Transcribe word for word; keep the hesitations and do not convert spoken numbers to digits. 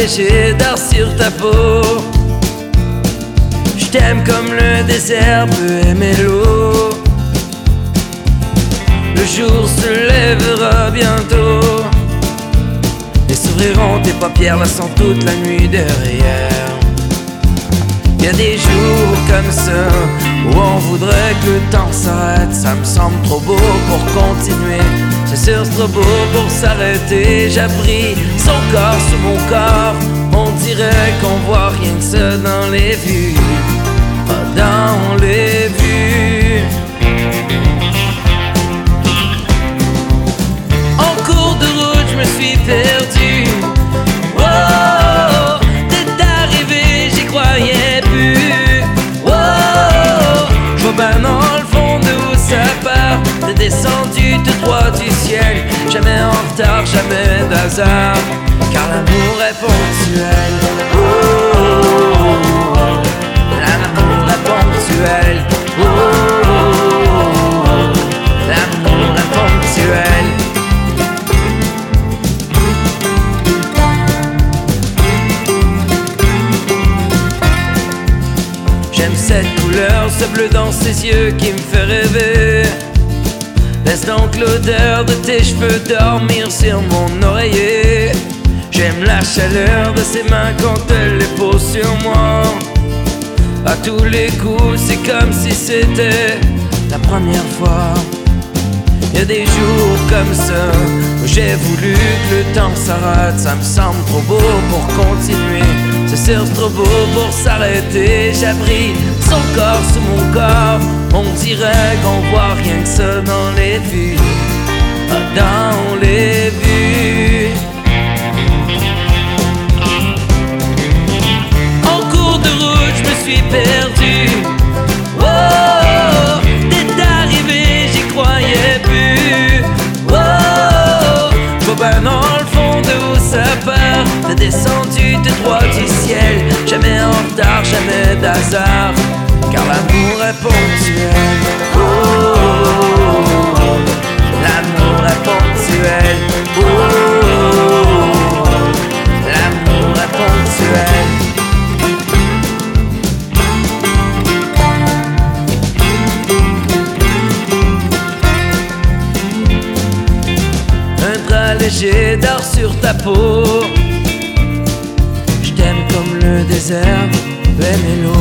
léger d'air sur ta peau. Je t'aime comme le désert peut aimer l'eau. Le jour se lèvera bientôt et s'ouvriront tes paupières, laissant toute la nuit derrière. Y'a des jours comme ça où on voudrait que le temps s'arrête. Ça me semble trop beau pour continuer, c'est sûr c'est trop beau pour s'arrêter. J'abris son corps sous mon corps, on dirait qu'on voit rien que ça dans les vues, pas dans les vues. En cours de route je me suis perdu. Oh, t'es arrivé, j'y croyais plus. Oh, je vois ben dans le fond de où ça part. T'es descendu tout droit du ciel, jamais en retard, jamais d'hasard, car l'amour est ponctuel. Oh, l'amour est ponctuel. Oh, l'amour est ponctuel. J'aime cette couleur, ce bleu dans ses yeux qui me fait rêver. Laisse donc l'odeur de tes cheveux dormir sur mon oreiller. J'aime la chaleur de ses mains quand elle les pose sur moi. À tous les coups, c'est comme si c'était la première fois. Y'a des jours comme ça où j'ai voulu que le temps s'arrête. Ça me semble trop beau pour continuer, c'est sûr c'est trop beau pour s'arrêter. J'abris son corps sous mon corps, on dirait qu'on voit rien que ça dans les vues, pas dans les vues. En cours de route je me suis perdu. Oh, t'es arrivé, j'y croyais plus. Oh, je vois ben dans le fond de où ça part. T'es descendu tout droit du ciel, jamais en retard, jamais d'hasard, car l'amour est ponctuel. Oh, l'amour est ponctuel. Oh, l'amour est ponctuel. Un drap léger d'or sur ta peau. Je t'aime comme le désert peut aimer l'eau.